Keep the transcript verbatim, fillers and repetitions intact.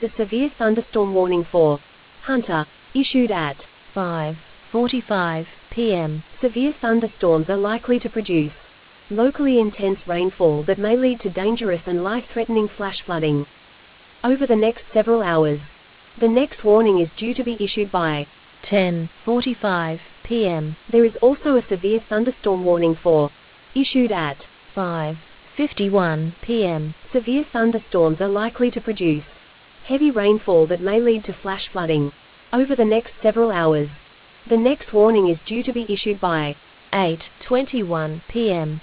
a severe thunderstorm warning for Hunter, issued at five forty-five p m Severe thunderstorms are likely to produce locally intense rainfall that may lead to dangerous and life-threatening flash flooding over the next several hours. The next warning is due to be issued by ten forty-five p m There is also a severe thunderstorm warning for issued at five fifty-one p m Severe thunderstorms are likely to produce heavy rainfall that may lead to flash flooding over the next several hours. The next warning is due to be issued by eight twenty-one p m